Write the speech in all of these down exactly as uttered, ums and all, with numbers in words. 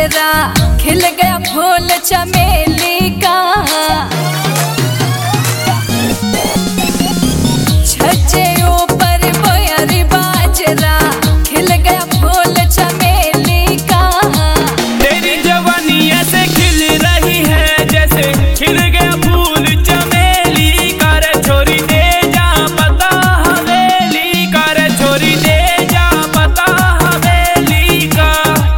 बाजरा, खिल गया फूल चमेली का। छज्जे ऊपर बोया रे बाजरा, खिल गया फूल चमेली का। तेरी जवानी ऐसे खिल रही है जैसे खिल गया फूल चमेली का। रे छोरी दे जा पता हवेली का, रे छोरी दे जा पता हवेली का।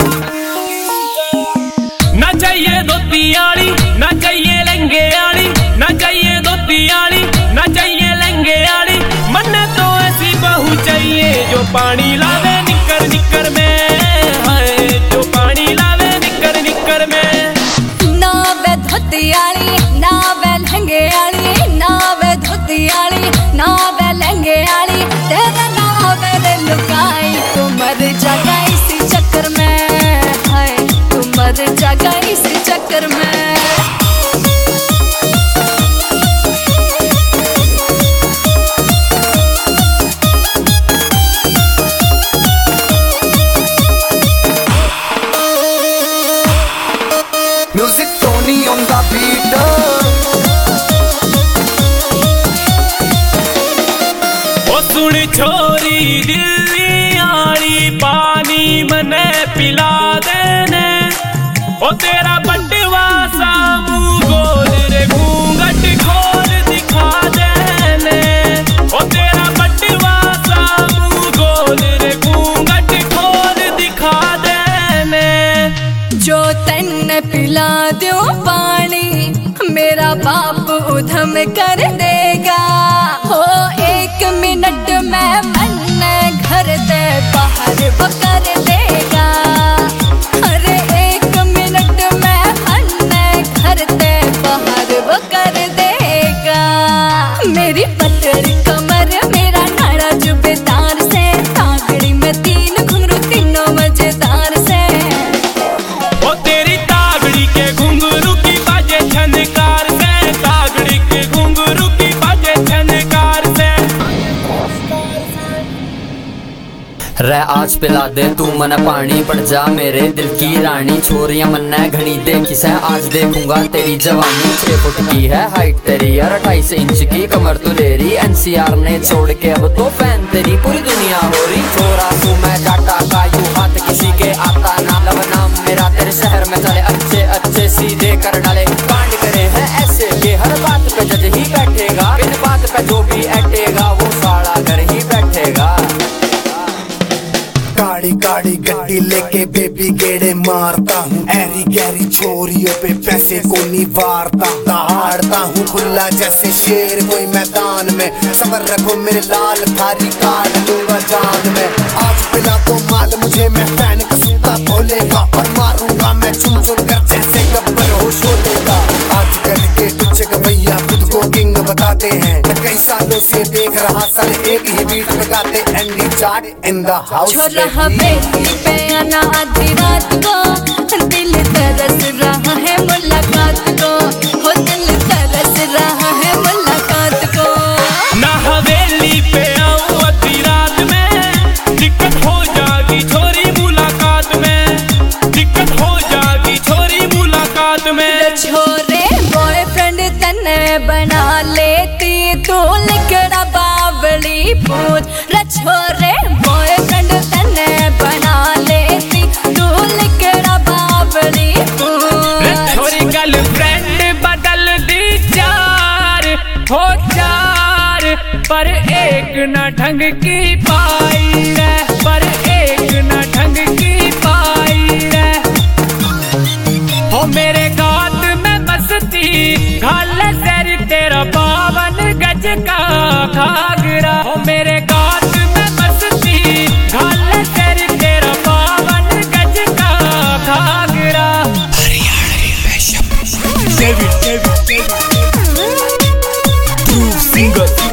ना चाहिए धोती आली, ना चाहिए लहंगे आली, ना चाहिए धोती आली, ना चाहिए लहंगे आली। मन्ने तो ऐसी बहू चाहिए जो पानी लावे निकर निकर में, हाय जो पानी लावे निकर निकर में। ना वे धोती आली, ना वे लहंगे आली, ना वे धोती आली, ना वे लहंगे आली। तेरा नाम रे लुकाई, तू मर जाएगा इसी चक्कर में, हाय तू मर जाएगा इसी चक्कर में। Music Tony on the beat. ओ सुन छोरी दिल्ली आली, पानी मने पिला देने। ओ तेरा बटवा सा मुंह गोल रे घूंघट खोल दिखा देने। ओ तेरा बटवा सा मुंह गोल रे घूंघट खोल दिखा देने। जो तन्ने पिला दो पानी, मेरा बाप उधम कर देगा। हो एक मिनट में मन घर दे बाहर वो कर देगा। अरे एक मिनट में मन घर दे बाहर वो कर देगा। मेरी पतली कमर, मेरा नाड़ा जुबेदार से, तागड़ी में तीन घुंघरू तीनों मजेदार से। ओ तेरी तागड़ी के घुंघरू की बाजे छनकार से, तागड़ी के घुंघरू की बाजे छनकार से। रे आज पिला दे तू मन पानी, पड़ जा मेरे दिल की रानी। छोरियां मन घनी देखी से, आज देखूंगा तेरी जवानी। छह फुट की है हाइट तेरी यार, अट्ठाईस इंच की कमर तू लेरी। एनसीआर ने छोड़ के अब तो फैन तेरी पूरी दुनिया हो रही। छोरा तू मैं जाटा का यूं हाथ किसी के आता ना। लब नाम मेरा तेरे शहर में चले, अच्छे अच्छे सीधे कर डाले। कांड करे हैं ऐसे के हर बात पे जज ही बैठेगा। इन बात पे जो भी अटेगा वो साड़ा घर ही बैठेगा। काड़ी काड़ी गड्डी लेके बेबी गेड़े मारता हूँ। ऐरी गैरी छोरियों पे पैसे को नहीं वारता। दहाड़ता हूँ खुला जैसे शेर कोई मैदान में। सबर रखो मेरे लाल, थारी काट लूंगा जान में। आज पिला तो माल मुझे, मैं फैन का सूता बोलेगा। और मारूंगा मैं चुन चुन कर जैसे गब्बर हो शोलेगा। आजकल के कुछ भैया खुद को किंग बताते हैं। कई सालों से देख रहा साले एक ही बीट लगाते। Andy chart in the house. छोरा हवेली पे आना आधी रात को, दिल तरस रहा है मुलाकात को। हो दिल तरस रहा है मुलाकात को। ना हवेली पे आऊं आधी रात में, दिक्कत हो जाएगी छोरी मुलाकात में। दिक्कत हो जाएगी छोरी मुलाकात में। छोरे बॉयफ्रेंड तन्ने बना लेती, तू लिखड़ा बावली पूछ। छोरे बॉयफ्रेंड तन्ने बना लेती, तू लिखड़ा बावली पूछ। छोरी गर्लफ्रेंड बदल दी चार हो चार, पर एक न ढंग की पाई रे, पर एक न ढंग की पाई रे। हो मेरे गात में बसती घाल सर तेरा बावन गज का घाघरा। हो मेरे गात में बसती घाल सर तेरा बावन गज का घाघरा। Haryanvi fashion David David David true singer.